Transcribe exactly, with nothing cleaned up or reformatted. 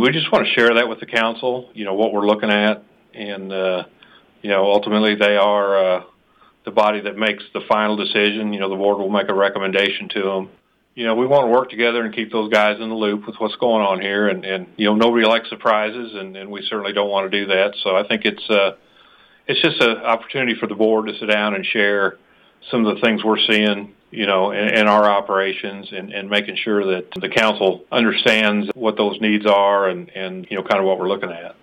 we just want to share that with the council, you know, what we're looking at. And, uh, you know, ultimately they are uh, the body that makes the final decision. You know, the board will make a recommendation to them. You know, we want to work together and keep those guys in the loop with what's going on here. And, and you know, nobody likes surprises, and, and we certainly don't want to do that. So I think it's uh, it's just an opportunity for the board to sit down and share some of the things we're seeing, you know, in, in our operations, and, and making sure that the council understands what those needs are and, and, you know, kind of what we're looking at.